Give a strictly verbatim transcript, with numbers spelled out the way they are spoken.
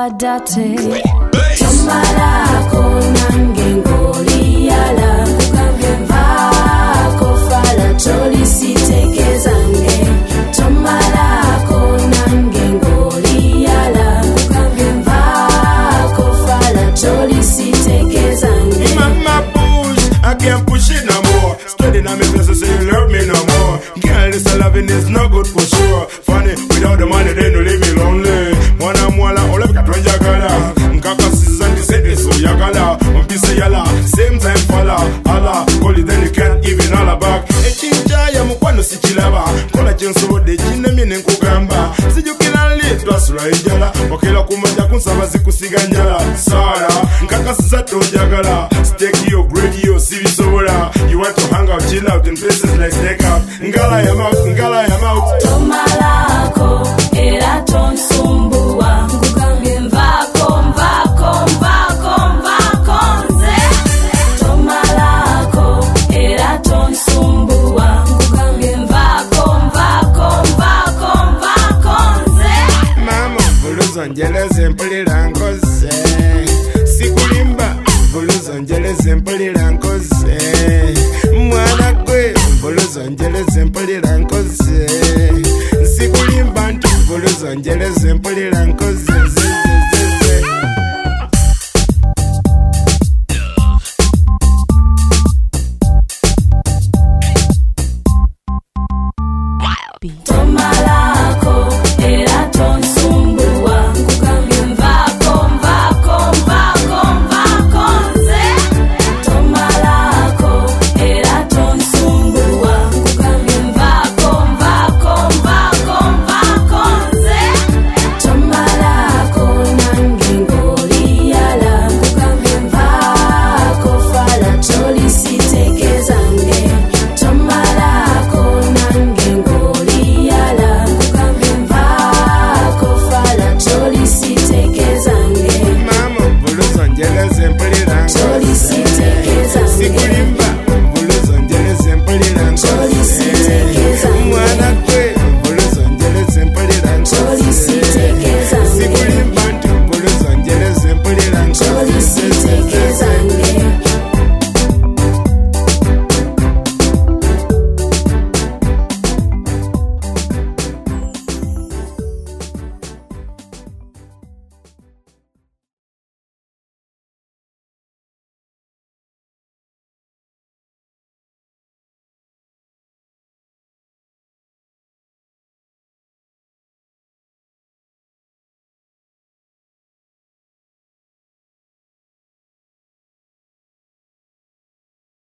wadate Tomalako nange ngoliyala Vako fala toli sitegezange Tomalako nange ngoliyala Vako fala toli sitegezange Mama push, I can't push it no more. Steady now me place to say you love me no more. Girl, this loving is not good for sure. Funny, without the money then you leave me lonely. Mwana mwala, ole bika jagala. Nkaka sizandi sede so yagala. Mpise yala, same time fala. Ala, call it then you can't even all back. Echinja ya mkwano si chilaba. Kola chenso de jine mine nkugamba. Sijukila litwa sura ijala. Wakila kumaja kunsaba zikusiga njala. Sara, nkaka sisato jagala. Steak yo, grade yo, C V soda. You want to hang out, chill out in places like Steak Out. Ngala ya mouth, ngala ya mouth. Tomalako, era tonsumbuwa. Ngukange mvako, mvako, mvako, mvako nze. Tomalako, era tonsumbuwa. Ngukange mvako, mvako, mvako, mvako nze. Mama, buluzo njeleze mpulira nkoze. Sikulimba, buluzo njeleze mpulira nkoze. Mwana kwe, buluzo njeleze mpulira nkoze. Sikulimba ntu, buluzo njeleze mpulira nkoze. Tomalako, era tonsumbuwa.